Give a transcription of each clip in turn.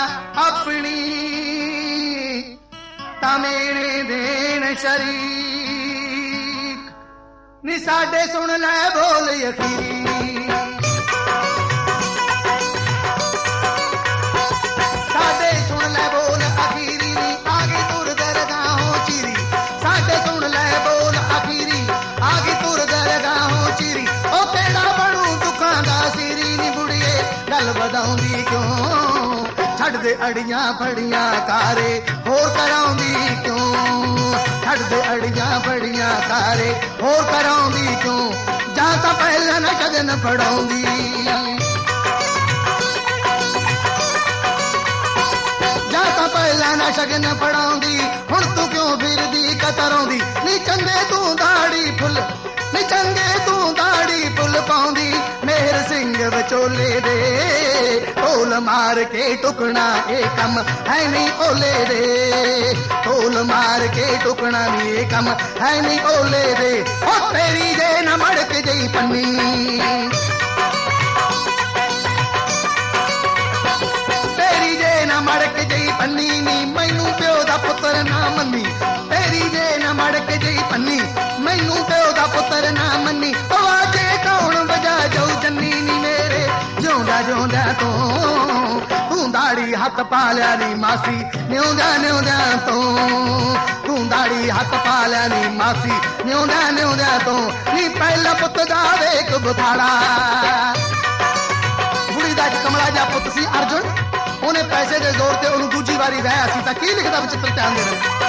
अपनी तमेने देन शरीक नी साडे सुन लै बोल यकीरी साडे सुन लै बोल अखीरी नी आगे तुर दरगाहों चिरी साडे सुन लै बोल अखीरी आगे तुर दरगाहों चिरी ओ केड़ा बनू दुखां दा सिरी नी बुढ़िए गल वधाउंदी क्यों छड़ दे अड़ियां फड़ियां कारे होर कराउंदी क्यों छड़ दे अड़ियां फड़ियां कारे होर कराउंदी क्यों जां तां पहला न शगन फड़ाउंदी जां तां पहला न शगन फड़ाउंदी हुण तू क्यों फिरदी कतरौंदी नी चंगे तू दाड़ी फुल नी चंगे तू दाड़ी फुल पाउंदी मेहर सिंह विचोले दे ढोल मार के टुकना ए कम है नहीं ओले दे ढोल मार के टुकना नी ए कम है नहीं ओले दे ओ तेरी जे न मड़क जई पन्नी तेरी जे न मड़क जई पन्नी नी मैनू प्यो दा पुत्र ना मन्नी तेरी जे न मड़क जई पन्नी मैनू प्यो दा पुत्र ना मन्नी ओ आजे कौन वजा जाऊ जन्नी नी मेरे जिउंदा जिउंदा तो तू दाड़ी हथ पा लिया नी मासी न्यूंदा न्यूंदा तो तू दाड़ी हथ पा लिया नी मासी न्यूंदा न्यूंदा तो नी पहला पुत दा वेख बुथाड़ा बुढ़ी दा कमला जा पुत सी अर्जुन उन्हें पैसे दे जोर ते उन्हें दूजी बारी वह सी तां की लिखदा विचित्र ध्यान दे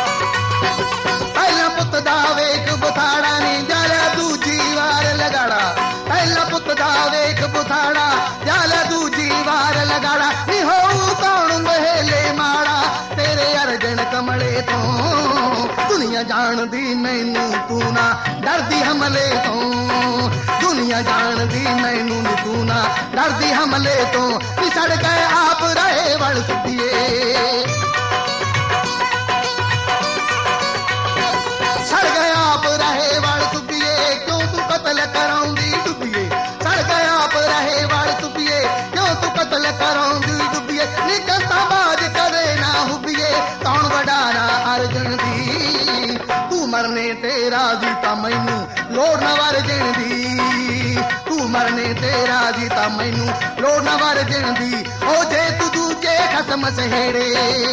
पहला पुत दा वेख बुथाड़ा नी जाला दूजी वार लगाड़ा पहला पुत दा वेख बुथाड़ा जाला दूजी वार लगाड़ा नी हो कौन महेले माड़ा तेरे अर्जन कमले तो दुनिया जानदी मैनू तू ना डरदी हमले तो दुनिया जानदी मैनू तू ना डरदी हमले तो सड़ गए आप रहे वल सुधिए सड़ गए आप रहे वल सुधिए क्यों तू कत्ल कराउंदी डुबिए सड़ गए आप रहे वल सुधिए क्यों तू कत्ल कराउंदी डुबिए निकलता बाज करे ना हुबिए कौन वडाना अर्जन दी तू मरने तेरा जीता मैनू लोड़ न वर्जन दी तू मरने तेरा जीता मैनू लोड़ न वर्जन दी ओ जे तू दूजे खसम सहेड़े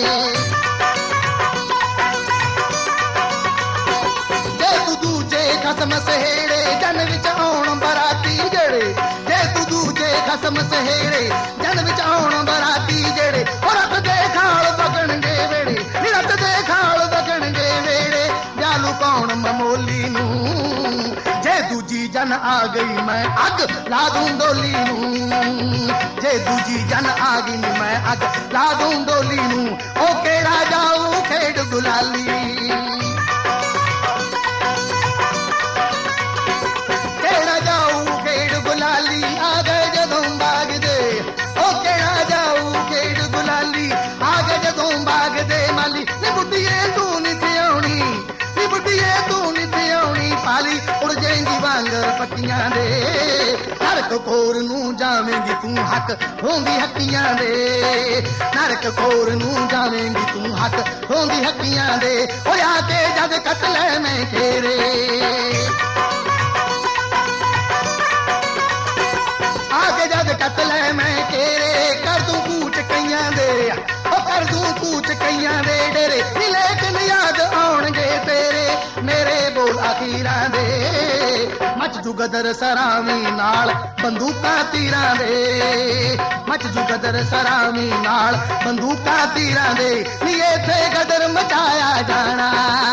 जे तू दूजे खसम सहेड़े जन विच आउण बराती जड़े जे तू दूजे खसम सहेड़े जन विच आउण बराती जड़े और रत दे खाल वगणगे वेड़े रत दे खाल वगणगे वेड़े जालू कौन ममोली नू जे दूजी जन आ गई मैं अग ला दूं डोली नू जे दूजी जन आ गई मैं अग ला दूं डोली नू ओ केड़ा जाऊ खेड गुलाली केड़ा जाऊ खेड गुलाली आ गए जदों बाग दे ओ केड़ा जाऊ खेड गुलाली आ गए जदों बाग दे माली नी बुढ़िए तू नहीं थियाउणी नी बुढ़िए तू नहीं थियाउणी पाली उड़ जाएंगी वांगर पट्टियां दे नरक खोर नू जावेंगी तू हक होंदी हक्कियां दे नरक खोर नू जावेंगी तू हक होंदी हक्कियां दे ओ आके जद कतले में घेरे आके जद कतले में घेरे कर दूं कूच कईयां दे ओ कर दूं कूच कईयां दे डेरे लेकिन याद आउणगे तेरे मेरे बोल अखीरां दे मच जुगदर सरावी नाल बंदूकां तीरां दे मच जुगदर सरावी नाल बंदूकां तीरां दे नी इत्थे गदर मचाया जाना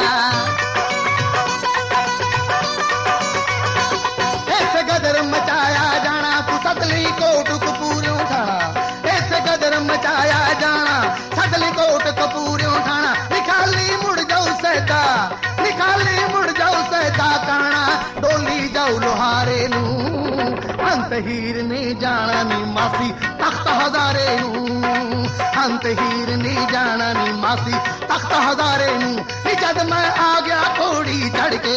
इत्थे गदर मचाया जाना तू सतली कोट कपूरियों ठाणा इत्थे गदर मचाया जाना सतली कोट कपूरियों ठाणा निखाली मुड़ जाऊ सैदा निखाली मुड़ जाऊ सैदा काना डोली जाऊ लोहारे नू अंत हीर ने जाना नी मासी तख्त हजारे नू अंत हीर ने जाना नी मासी तख्त हजारे नू जद मैं आ गया घोड़ी चढ़ के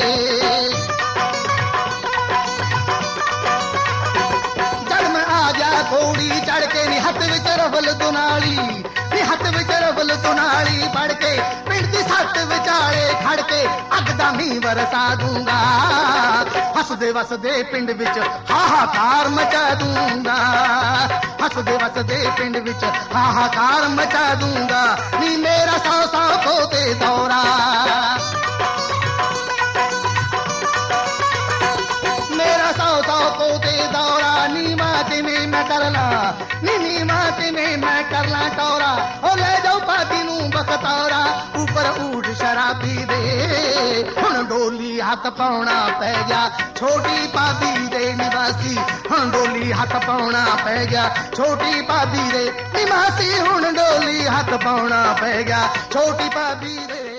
जद मैं आ गया घोड़ी चढ़ के नी हथ विच रफल दुनाली नी ਹੱਥ ਵਿੱਚ ਰਬਲ ਤੋਂ ਨਾਲੀ ਫੜ ਕੇ ਪਿੰਡ ਦੀ ਸੱਤ ਵਿਚਾਲੇ ਖੜ ਕੇ ਅੱਗ ਦਾ ਮੀਂਹ ਵਰਸਾ ਦੂੰਗਾ ਹੱਸਦੇ ਵਸਦੇ ਪਿੰਡ ਵਿੱਚ ਹਾਹਾਕਾਰ ਮਚਾ ਦੂੰਗਾ ਹੱਸਦੇ ਵਸਦੇ ਪਿੰਡ ਵਿੱਚ ਹਾਹਾਕਾਰ ਮਚਾ ਦੂੰਗਾ ਨੀ ਮੇਰਾ 100 ਪੋਤੇ ਦੌਰਾ मेरा 100 पोते दौरा नीमाते में मैं करला नी नीमाते में मैं करला टौरा ओ ले जाओ पापी नू बखतौरा ऊपर ऊठ शराबी दे हुण डोली हथ पाउणा पै गया छोटी भाभी दे निवासी हुण डोली हथ पाउणा पै गया छोटी भाभी दे निवासी हुण डोली हथ पाउणा पै गया छोटी भाभी दे